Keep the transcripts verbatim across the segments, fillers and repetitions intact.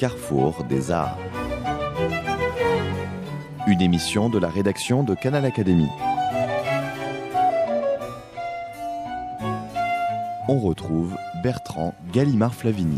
carrefour des arts. Une émission de la rédaction de Canal Académie. On retrouve Bertrand Gallimard-Flavigny.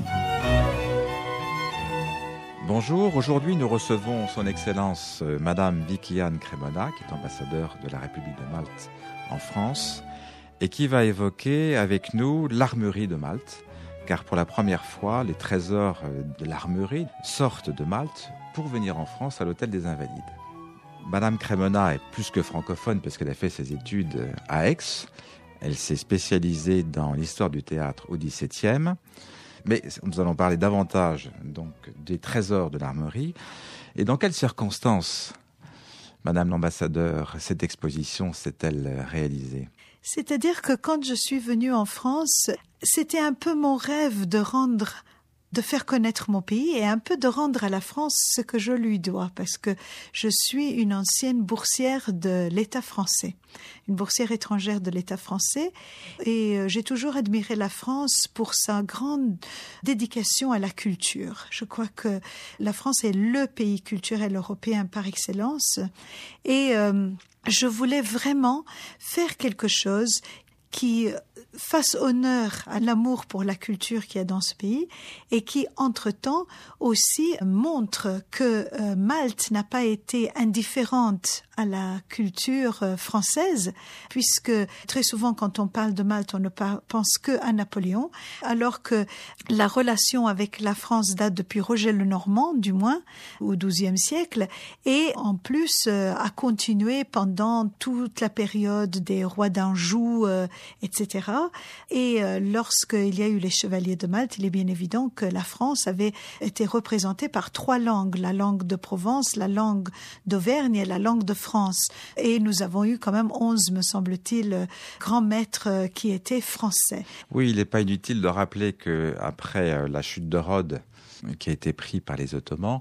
Bonjour, aujourd'hui nous recevons son Excellence euh, Madame Vicky-Anne Cremona, qui est ambassadeur de la République de Malte en France, et qui va évoquer avec nous l'armurerie de Malte, car pour la première fois, les trésors de l'armurerie sortent de Malte pour venir en France à l'Hôtel des Invalides. Madame Cremona est plus que francophone parce qu'elle a fait ses études à Aix. Elle s'est spécialisée dans l'histoire du théâtre au dix-septième. Mais nous allons parler davantage donc des trésors de l'armurerie. Et dans quelles circonstances, Madame l'ambassadeur, cette exposition s'est-elle réalisée ? C'est-à-dire que quand je suis venue en France, c'était un peu mon rêve de rendre, de faire connaître mon pays et un peu de rendre à la France ce que je lui dois, parce que je suis une ancienne boursière de l'État français, une boursière étrangère de l'État français, et j'ai toujours admiré la France pour sa grande dédication à la culture. Je crois que la France est le pays culturel européen par excellence, et euh, je voulais vraiment faire quelque chose qui fasse honneur à l'amour pour la culture qu'il y a dans ce pays et qui, entre-temps, aussi montre que euh, Malte n'a pas été indifférente à la culture euh, française, puisque très souvent, quand on parle de Malte, on ne pense que à Napoléon, alors que la relation avec la France date depuis Roger le Normand, du moins, au douzième siècle, et en plus euh, a continué pendant toute la période des rois d'Anjou, euh, et cetera. Et euh, lorsqu'il y a eu les chevaliers de Malte, il est bien évident que la France avait été représentée par trois langues, la langue de Provence, la langue d'Auvergne et la langue de France. Et nous avons eu quand même onze, me semble-t-il, grands maîtres qui étaient français. Oui, il n'est pas inutile de rappeler qu'après la chute de Rhodes, qui a été pris par les Ottomans,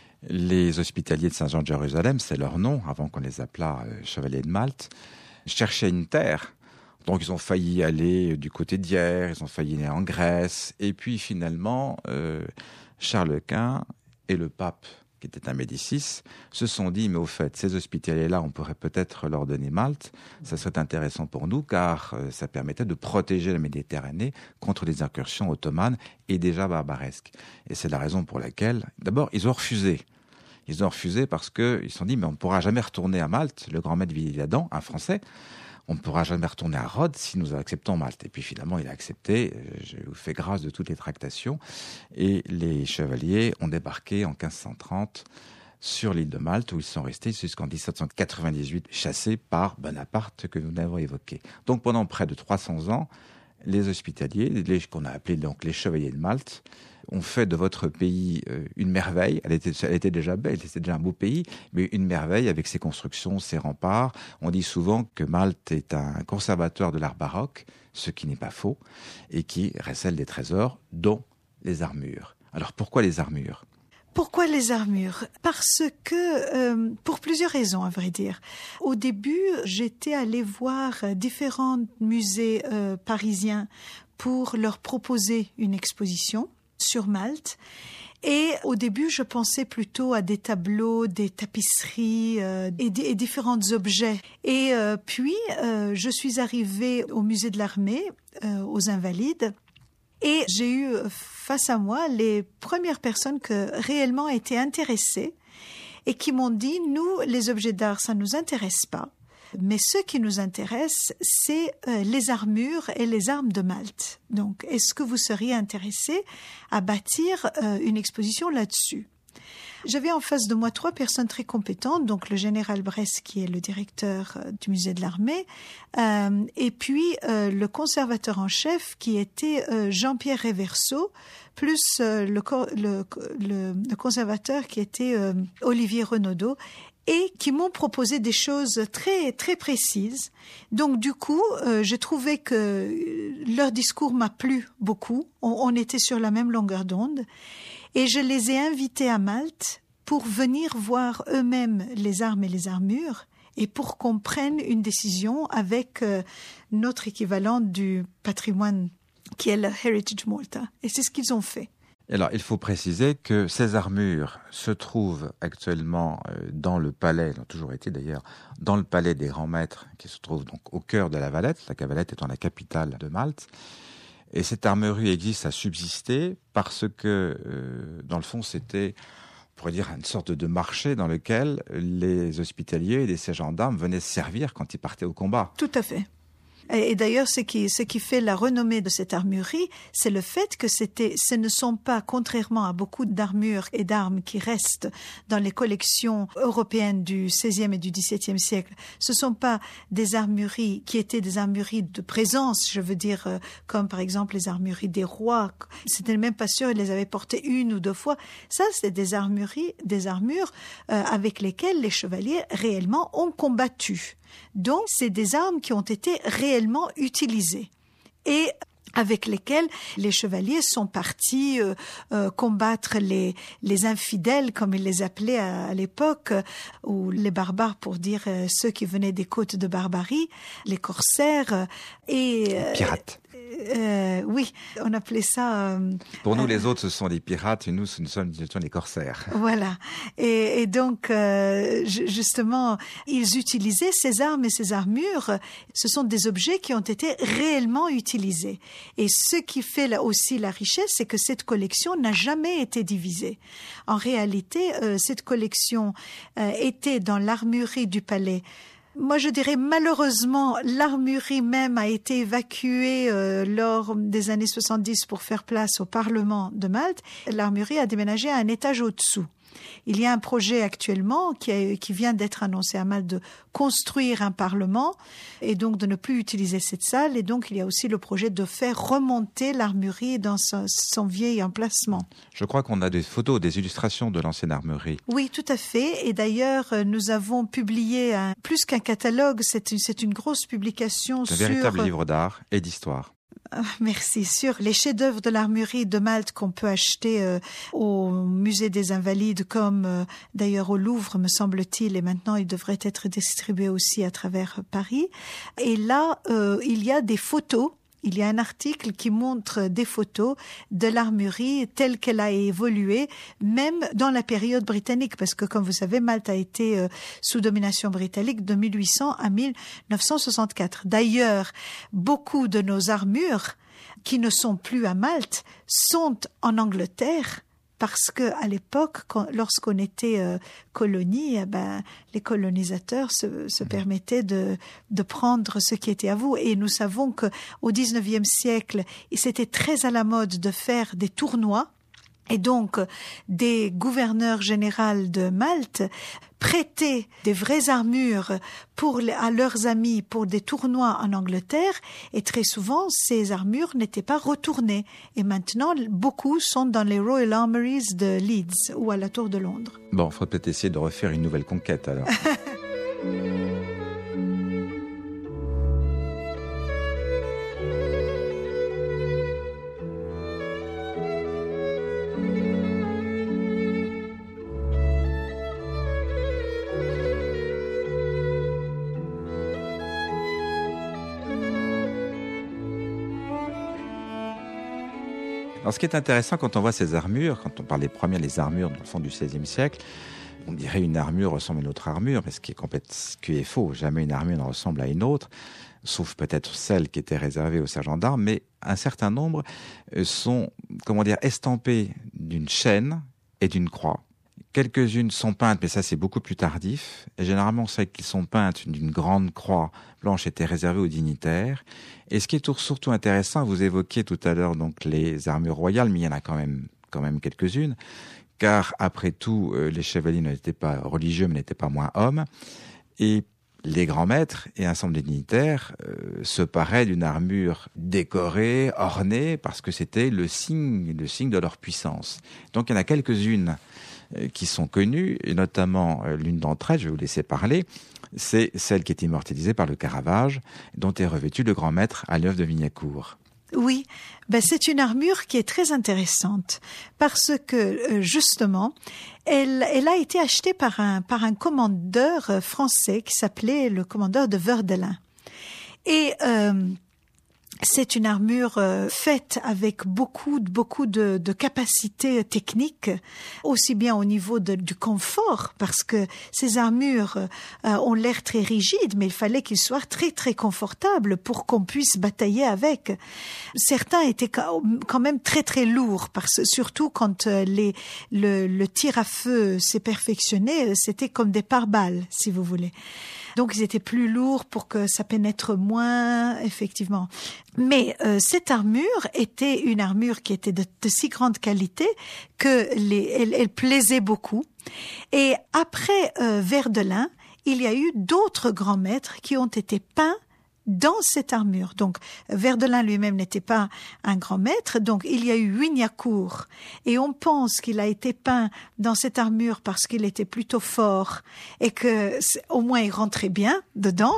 les hospitaliers de Saint-Jean de Jérusalem, c'est leur nom, avant qu'on les appelât euh, chevaliers de Malte, cherchaient une terre. Donc ils ont failli aller du côté d'Hyères, ils ont failli aller en Grèce, et puis finalement, euh, Charles Quint et le pape, qui était un Médicis, se sont dit, mais au fait, ces hospitaliers-là, on pourrait peut-être leur donner Malte, ça serait intéressant pour nous, car euh, ça permettait de protéger la Méditerranée contre les incursions ottomanes et déjà barbaresques. Et c'est la raison pour laquelle, d'abord, ils ont refusé. Ils ont refusé parce qu'ils se sont dit, mais on ne pourra jamais retourner à Malte, le grand maître Villiers-Adam, un Français, on ne pourra jamais retourner à Rhodes si nous acceptons Malte. Et puis finalement, il a accepté. Je vous fais grâce de toutes les tractations. Et les chevaliers ont débarqué en quinze cent trente sur l'île de Malte, où ils sont restés jusqu'en dix-sept cent quatre-vingt-dix-huit, chassés par Bonaparte, que nous avons évoqué. Donc pendant près de trois cents ans, les hospitaliers, les, qu'on a appelés donc les chevaliers de Malte, ont fait de votre pays euh, une merveille. Elle était, elle était déjà belle, c'était déjà un beau pays, mais une merveille avec ses constructions, ses remparts. On dit souvent que Malte est un conservateur de l'art baroque, ce qui n'est pas faux, et qui recèle des trésors, dont les armures. Alors pourquoi les armures ? Pourquoi les armures ? Parce que, euh, pour plusieurs raisons, à vrai dire. Au début, j'étais allée voir différents musées euh, parisiens pour leur proposer une exposition sur Malte. Et au début, je pensais plutôt à des tableaux, des tapisseries euh, et, d- et différents objets. Et euh, puis, euh, je suis arrivée au musée de l'Armée, euh, aux Invalides, et j'ai eu face à moi les premières personnes que réellement étaient intéressées et qui m'ont dit, nous, les objets d'art, ça ne nous intéresse pas. Mais ce qui nous intéresse, c'est euh, les armures et les armes de Malte. Donc, est-ce que vous seriez intéressé à bâtir euh, une exposition là-dessus ? J'avais en face de moi trois personnes très compétentes, donc le général Bress, qui est le directeur euh, du musée de l'Armée, euh, et puis euh, le conservateur en chef, qui était euh, Jean-Pierre Reverso, plus euh, le, le, le, le conservateur qui était euh, Olivier Renaudot, et qui m'ont proposé des choses très très précises. Donc du coup, euh, j'ai trouvé que leur discours m'a plu beaucoup. On, on était sur la même longueur d'onde. Et je les ai invités à Malte pour venir voir eux-mêmes les armes et les armures et pour qu'on prenne une décision avec euh, notre équivalent du patrimoine qui est le Heritage Malta. Et c'est ce qu'ils ont fait. Alors, il faut préciser que ces armures se trouvent actuellement dans le palais, elles ont toujours été d'ailleurs, dans le palais des grands maîtres, qui se trouve donc au cœur de La Valette, La Valette étant la capitale de Malte. Et cette armurerie existe à subsister parce que, euh, dans le fond, c'était, on pourrait dire, une sorte de marché dans lequel les hospitaliers et ces gendarmes venaient se servir quand ils partaient au combat. Tout à fait. Et d'ailleurs, ce qui, ce qui fait la renommée de cette armurerie, c'est le fait que c'était, ce ne sont pas, contrairement à beaucoup d'armures et d'armes qui restent dans les collections européennes du seizième et du dix-septième siècle, ce ne sont pas des armureries qui étaient des armureries de présence, je veux dire, euh, comme par exemple les armureries des rois. C'était même pas sûr, ils les avaient portées une ou deux fois. Ça, c'est des armureries, des armures euh, avec lesquelles les chevaliers réellement ont combattu. Donc, c'est des armes qui ont été réellement utilisées et avec lesquelles les chevaliers sont partis euh, euh, combattre les, les infidèles, comme ils les appelaient à, à l'époque, euh, ou les barbares, pour dire euh, ceux qui venaient des côtes de Barbarie, les corsaires euh, et... Euh, pirates. Euh, oui, on appelait ça... Euh, Pour nous, euh, les autres, ce sont les pirates, et nous, ce sont, ce sont les corsaires. Voilà. Et, et donc, euh, justement, ils utilisaient ces armes et ces armures. Ce sont des objets qui ont été réellement utilisés. Et ce qui fait là aussi la richesse, c'est que cette collection n'a jamais été divisée. En réalité, euh, cette collection euh, était dans l'armurerie du palais. Moi, je dirais malheureusement, l'armurerie même a été évacuée euh, lors des années soixante-dix pour faire place au Parlement de Malte. L'armurerie a déménagé à un étage au-dessous. Il y a un projet actuellement qui, a, qui vient d'être annoncé à Malte de construire un parlement et donc de ne plus utiliser cette salle. Et donc, il y a aussi le projet de faire remonter l'armurerie dans son, son vieil emplacement. Je crois qu'on a des photos, des illustrations de l'ancienne armurerie. Oui, tout à fait. Et d'ailleurs, nous avons publié un, plus qu'un catalogue, c'est une, c'est une grosse publication un sur... Un véritable livre d'art et d'histoire. Merci. Sur les chefs-d'œuvre de l'armurerie de Malte qu'on peut acheter euh, au musée des Invalides, comme euh, d'ailleurs au Louvre, me semble-t-il, et maintenant il devrait être distribué aussi à travers Paris. Et là, euh, il y a des photos. Il y a un article qui montre des photos de l'armurerie telle qu'elle a évolué, même dans la période britannique, parce que, comme vous savez, Malte a été euh, sous domination britannique de mille huit cents à mille neuf cent soixante-quatre. D'ailleurs, beaucoup de nos armures qui ne sont plus à Malte sont en Angleterre, parce que à l'époque, quand, lorsqu'on était euh, colonie, eh ben, les colonisateurs se, se permettaient de, de prendre ce qui était à vous. Et nous savons que au dix-neuvième siècle, c'était très à la mode de faire des tournois. Et donc, des gouverneurs généraux de Malte prêtaient des vraies armures pour, à leurs amis pour des tournois en Angleterre. Et très souvent, ces armures n'étaient pas retournées. Et maintenant, beaucoup sont dans les Royal Armories de Leeds ou à la Tour de Londres. Bon, il faut peut-être essayer de refaire une nouvelle conquête alors. Alors, ce qui est intéressant quand on voit ces armures, quand on parle des premières, les armures dans le fond du seizième siècle, on dirait une armure ressemble à une autre armure, mais ce qui est complètement, ce qui est faux. Jamais une armure ne ressemble à une autre, sauf peut-être celle qui était réservée aux sergents d'armes, mais un certain nombre sont, comment dire, estampées d'une chaîne et d'une croix. Quelques-unes sont peintes, mais ça c'est beaucoup plus tardif. Et généralement, celles qui sont peintes d'une grande croix blanche étaient réservées aux dignitaires. Et ce qui est surtout intéressant, vous évoquiez tout à l'heure donc les armures royales, mais il y en a quand même, quand même quelques-unes, car après tout, euh, les chevaliers n'étaient pas religieux, mais n'étaient pas moins hommes. Et les grands maîtres et un ensemble des dignitaires euh, se paraient d'une armure décorée, ornée, parce que c'était le signe, le signe de leur puissance. Donc il y en a quelques-unes qui sont connues, et notamment euh, l'une d'entre elles, je vais vous laisser parler, c'est celle qui est immortalisée par le Caravage, dont est revêtu le grand maître à l'œuvre de Vignacourt. Oui, ben c'est une armure qui est très intéressante parce que euh, justement, elle, elle a été achetée par un, par un commandeur français qui s'appelait le commandeur de Verdelin. Et euh, C'est une armure euh, faite avec beaucoup, beaucoup de, de capacités techniques, aussi bien au niveau de, du confort, parce que ces armures euh, ont l'air très rigides, mais il fallait qu'ils soient très, très confortables pour qu'on puisse batailler avec. Certains étaient quand même très, très lourds, parce surtout quand euh, les, le, le tir à feu s'est perfectionné, c'était comme des pare-balles, si vous voulez. Donc, ils étaient plus lourds pour que ça pénètre moins, effectivement. Mais euh, cette armure était une armure qui était de, de si grande qualité que les, elle, elle plaisait beaucoup. Et après euh, Verdelin, il y a eu d'autres grands maîtres qui ont été peints dans cette armure. Donc, Verdelin lui-même n'était pas un grand maître, donc il y a eu Wignacourt, et on pense qu'il a été peint dans cette armure parce qu'il était plutôt fort et que au moins il rentrait bien dedans.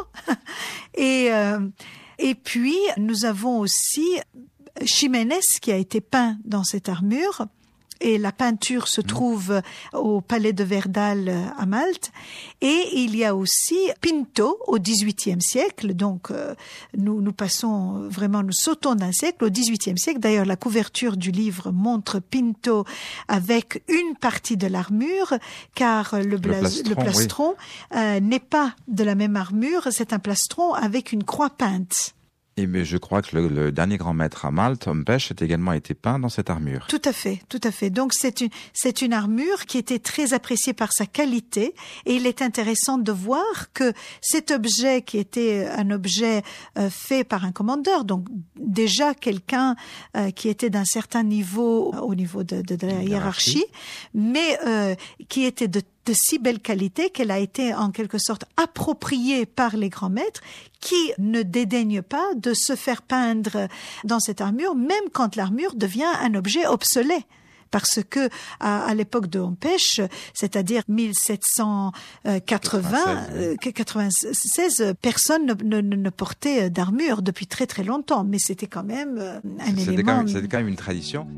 et euh, et puis nous avons aussi Ximénez qui a été peint dans cette armure. Et la peinture se trouve au Palais de Verdal à Malte. Et il y a aussi Pinto au dix-huitième siècle. Donc, euh, nous, nous passons vraiment, nous sautons d'un siècle au dix-huitième siècle. D'ailleurs, la couverture du livre montre Pinto avec une partie de l'armure, car le, blas- le plastron, le plastron oui. euh, n'est pas de la même armure. C'est un plastron avec une croix peinte. Et mais je crois que le, le dernier grand maître à Malte, Hompesch, a également été peint dans cette armure. Tout à fait, tout à fait. Donc c'est une c'est une armure qui était très appréciée par sa qualité, et il est intéressant de voir que cet objet qui était un objet euh, fait par un commandeur, donc déjà quelqu'un euh, qui était d'un certain niveau au niveau de, de, de la hiérarchie, hiérarchie mais euh, qui était de de si belle qualité qu'elle a été en quelque sorte appropriée par les grands maîtres qui ne dédaignent pas de se faire peindre dans cette armure, même quand l'armure devient un objet obsolète. Parce que à, à l'époque de Hompesch, c'est-à-dire mille sept cent quatre-vingts, quatre-vingt-seize, personne ne, ne, ne portait d'armure depuis très très longtemps. Mais c'était quand même un c'était élément... Quand même, c'était quand même une tradition.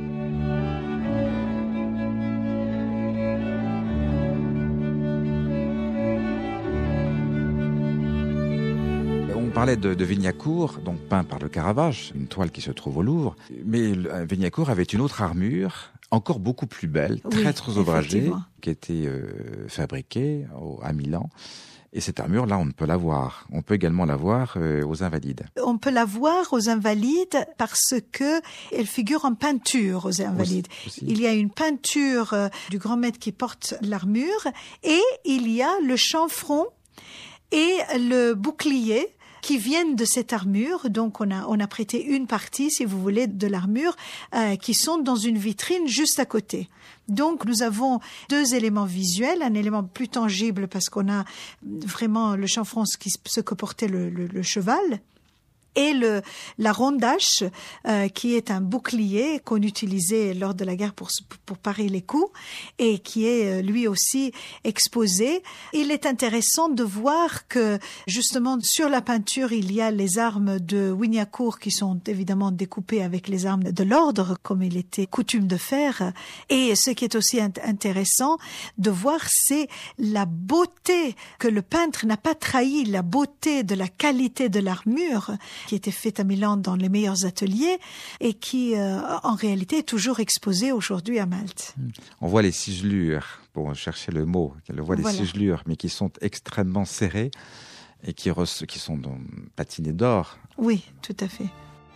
On parlait de, de Wignacourt, donc peint par le Caravage, une toile qui se trouve au Louvre. Mais Wignacourt avait une autre armure, encore beaucoup plus belle, oui, très très ouvragée, qui était euh, fabriquée au, à Milan. Et cette armure-là, on ne peut la voir. On peut également la voir euh, aux Invalides. On peut la voir aux Invalides parce que elle figure en peinture aux Invalides. Aussi, aussi. Il y a une peinture euh, du grand maître qui porte l'armure, et il y a le chanfron et le bouclier qui viennent de cette armure. Donc on a on a prêté une partie, si vous voulez, de l'armure euh, qui sont dans une vitrine juste à côté. Donc nous avons deux éléments visuels, un élément plus tangible parce qu'on a vraiment le chanfron, ce qui ce que portait le, le, le cheval, et le la rondache euh, qui est un bouclier qu'on utilisait lors de la guerre pour pour parer les coups, et qui est lui aussi exposé. Il est intéressant de voir que justement sur la peinture il y a les armes de Wignacourt qui sont évidemment découpées avec les armes de l'ordre comme il était coutume de faire. Et ce qui est aussi int- intéressant de voir, c'est la beauté que le peintre n'a pas trahi, la beauté de la qualité de l'armure qui était faite à Milan dans les meilleurs ateliers et qui, euh, en réalité, est toujours exposée aujourd'hui à Malte. On voit les ciselures, pour chercher le mot, on voit voilà. les ciselures, mais qui sont extrêmement serrées et qui, re- qui sont donc patinées d'or. Oui, tout à fait.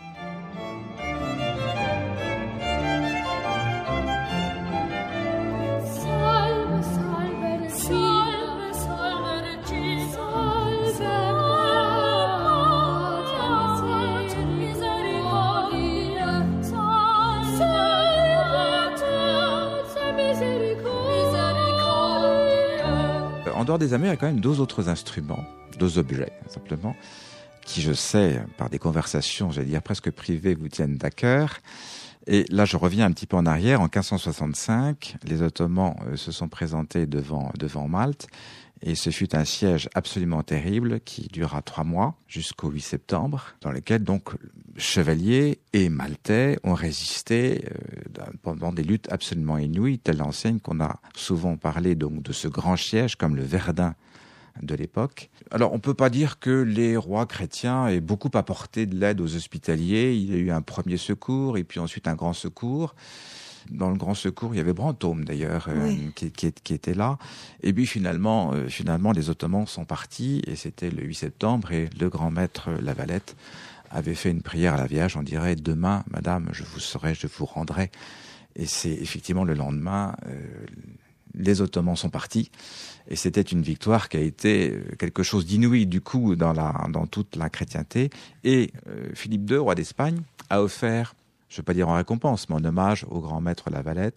En dehors des armures, il y a quand même deux autres instruments, deux objets, simplement, qui, je sais, par des conversations, j'allais dire presque privées, vous tiennent à cœur. Et là, je reviens un petit peu en arrière. En quinze cent soixante-cinq, les Ottomans euh, se sont présentés devant, devant Malte. Et ce fut un siège absolument terrible qui dura trois mois jusqu'au huit septembre, dans lequel donc chevaliers et maltais ont résisté euh, pendant des luttes absolument inouïes, telle l'enseigne qu'on a souvent parlé donc de ce grand siège comme le Verdun de l'époque. Alors, on ne peut pas dire que les rois chrétiens aient beaucoup apporté de l'aide aux hospitaliers. Il y a eu un premier secours et puis ensuite un grand secours. Dans le grand secours, il y avait Brantôme d'ailleurs, oui. euh, qui, qui, qui était là. Et puis finalement, euh, finalement, les Ottomans sont partis et c'était le huit septembre et le grand maître Lavalette avait fait une prière à la Vierge. On dirait, demain, madame, je vous saurai, je vous rendrai. Et c'est effectivement le lendemain, euh, les Ottomans sont partis. Et c'était une victoire qui a été quelque chose d'inouï du coup dans, la, dans toute la chrétienté. Et euh, Philippe deux, roi d'Espagne, a offert, je ne veux pas dire en récompense, mais en hommage au grand maître Lavalette,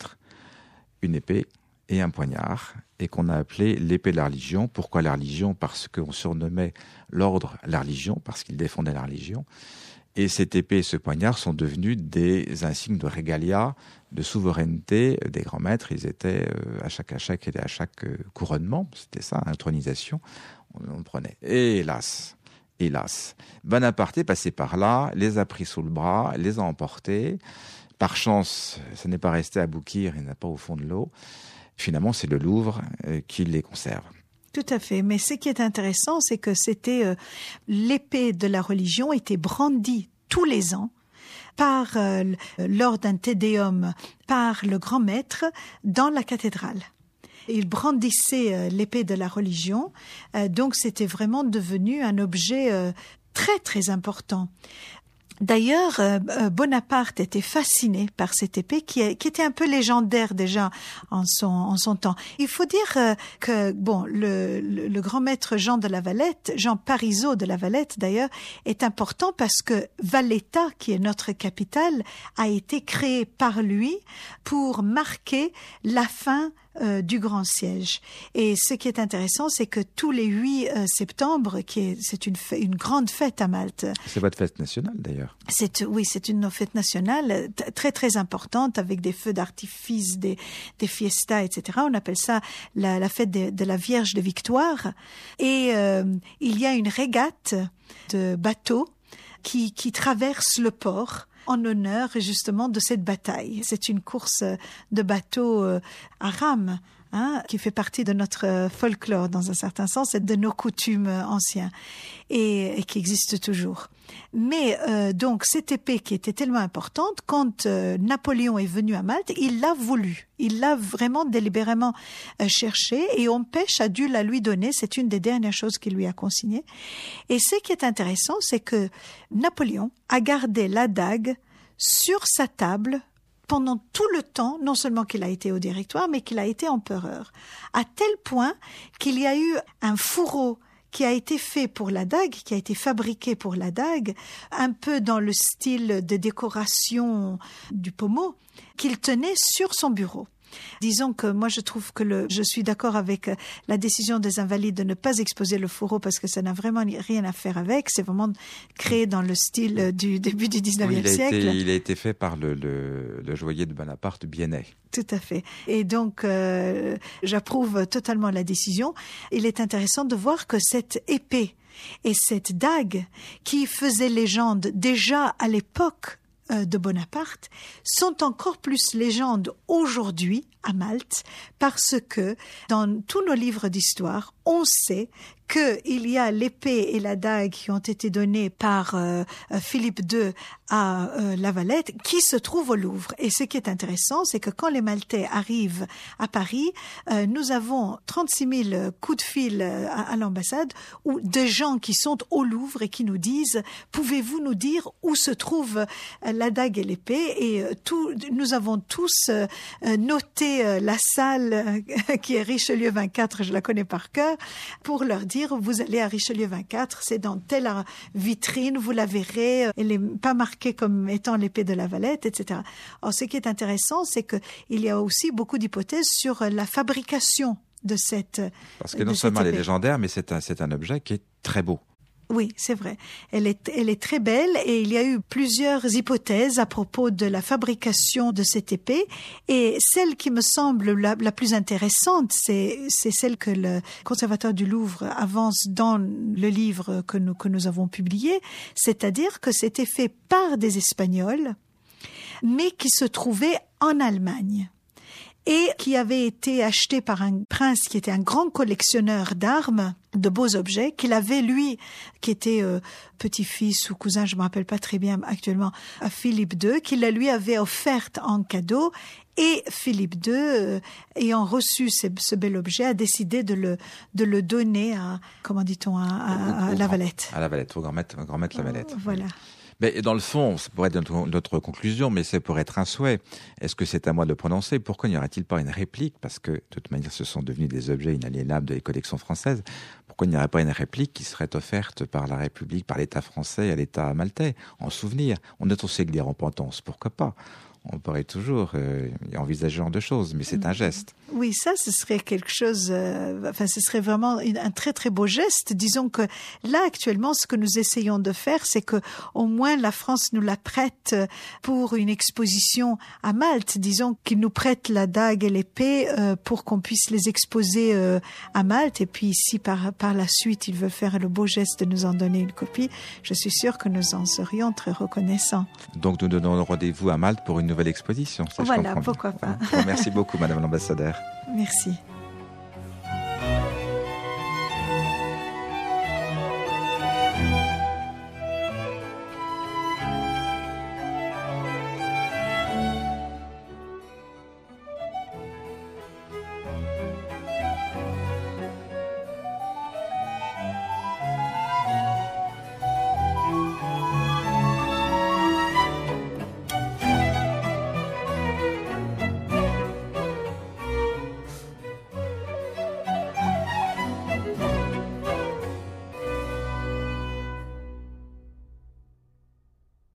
une épée et un poignard, et qu'on a appelé l'épée de la religion. Pourquoi la religion ? Parce qu'on surnommait l'ordre la religion, parce qu'il défendait la religion. Et cette épée et ce poignard sont devenus des insignes de régalia, de souveraineté des grands maîtres. Ils étaient euh, à chaque à chaque à chaque euh, couronnement, c'était ça, intronisation, on, on le prenait. Et hélas, hélas, Bonaparte est passé par là, les a pris sous le bras, les a emportés. Par chance, ça n'est pas resté à Boukir, il n'est pas au fond de l'eau. Finalement, c'est le Louvre euh, qui les conserve. Tout à fait. Mais ce qui est intéressant, c'est que c'était euh, l'épée de la religion était brandie tous les ans par euh, lors d'un Te Deum par le grand maître dans la cathédrale. Il brandissait euh, l'épée de la religion, euh, donc c'était vraiment devenu un objet euh, très très important. D'ailleurs, euh, Bonaparte était fasciné par cette épée qui, qui était un peu légendaire déjà en son, en son temps. Il faut dire euh, que bon, le, le, le grand maître Jean de la Valette, Jean Parisot de la Valette d'ailleurs, est important parce que Valletta, qui est notre capitale, a été créée par lui pour marquer la fin Euh, du grand siège. Et ce qui est intéressant, c'est que tous les huit euh, septembre, qui est, c'est une, fête, une grande fête à Malte. C'est votre fête nationale d'ailleurs. C'est, oui, c'est une fête nationale t- très très importante avec des feux d'artifice, des, des fiestas, et cetera. On appelle ça la, la fête de, de la Vierge de Victoire. Et euh, il y a une régate de bateaux qui, qui traverse le port en honneur justement de cette bataille. C'est une course de bateaux euh, à rame, hein, qui fait partie de notre folklore dans un certain sens et de nos coutumes anciens et, et qui existe toujours. Mais euh, donc cette épée qui était tellement importante, quand euh, Napoléon est venu à Malte, il l'a voulu. Il l'a vraiment délibérément euh, cherché et Hompèche a dû la lui donner. C'est une des dernières choses qu'il lui a consignées. Et ce qui est intéressant, c'est que Napoléon a gardé la dague sur sa table pendant tout le temps, non seulement qu'il a été au Directoire, mais qu'il a été empereur. À tel point qu'il y a eu un fourreau qui a été fait pour la dague, qui a été fabriqué pour la dague, un peu dans le style de décoration du pommeau, qu'il tenait sur son bureau. Disons que moi je trouve que le, je suis d'accord avec la décision des Invalides de ne pas exposer le fourreau parce que ça n'a vraiment rien à faire avec. C'est vraiment créé dans le style du début du dix-neuvième oui, il siècle. Été, il a été fait par le, le, le joaillier de Bonaparte, Biennet. Tout à fait. Et donc, euh, j'approuve totalement la décision. Il est intéressant de voir que cette épée et cette dague qui faisait légende déjà à l'époque de Bonaparte sont encore plus légendes aujourd'hui à Malte parce que dans tous nos livres d'histoire, on sait qu'il y a l'épée et la dague qui ont été données par euh, Philippe deux à euh, La Valette qui se trouvent au Louvre. Et ce qui est intéressant, c'est que quand les Maltais arrivent à Paris, euh, nous avons trente-six mille coups de fil à, à l'ambassade ou de gens qui sont au Louvre et qui nous disent « Pouvez-vous nous dire où se trouve euh, la dague et l'épée ?» Et euh, tout, nous avons tous euh, noté euh, la salle euh, qui est Richelieu vingt-quatre, je la connais par cœur, pour leur dire vous allez à Richelieu vingt-quatre, c'est dans telle vitrine, vous la verrez, elle n'est pas marquée comme étant l'épée de la Valette, et cetera. Alors, ce qui est intéressant, c'est qu'il y a aussi beaucoup d'hypothèses sur la fabrication de cette Parce que non seulement elle est légendaire, mais c'est un, c'est un objet qui est très beau. Oui, c'est vrai. Elle est, elle est très belle et il y a eu plusieurs hypothèses à propos de la fabrication de cette épée. Et celle qui me semble la, la plus intéressante, c'est, c'est celle que le conservateur du Louvre avance dans le livre que nous, que nous avons publié. C'est-à-dire que c'était fait par des Espagnols, mais qui se trouvaient en Allemagne. et qui avait été acheté par un prince qui était un grand collectionneur d'armes, de beaux objets, qu'il avait, lui, qui était euh, petit-fils ou cousin, je me rappelle pas très bien actuellement, à Philippe deux, qu'il la lui avait offerte en cadeau. Et Philippe deux, euh, ayant reçu ce, ce bel objet, a décidé de le, de le donner à, comment dit-on, à, à, à La Valette. À La Valette, au grand maître, au grand maître La Valette. Euh, voilà. Mais dans le fond, ça pourrait être notre, notre conclusion, mais c'est pour être un souhait. Est-ce que c'est à moi de le prononcer? Pourquoi n'y aurait-il pas une réplique? Parce que, de toute manière, ce sont devenus des objets inaliénables des collections françaises. Pourquoi il n'y aurait pas une réplique qui serait offerte par la République, par l'État français à l'État maltais, en souvenir? On est au Séguier en Pentance, pourquoi pas? On pourrait toujours euh, envisager ce genre de choses, mais c'est un geste. Oui, ça, ce serait quelque chose, euh, enfin, ce serait vraiment une, un très très beau geste. Disons que là, actuellement, ce que nous essayons de faire, c'est que au moins la France nous la prête pour une exposition à Malte. Disons qu'il nous prête la dague et l'épée euh, pour qu'on puisse les exposer euh, à Malte. Et puis ici, par, par la suite, il veut faire le beau geste de nous en donner une copie. Je suis sûre que nous en serions très reconnaissants. Donc, nous donnons rendez-vous à Malte pour une nouvelle exposition. Ça, voilà, pourquoi pas. Bon, merci beaucoup, Madame l'ambassadeur. Merci.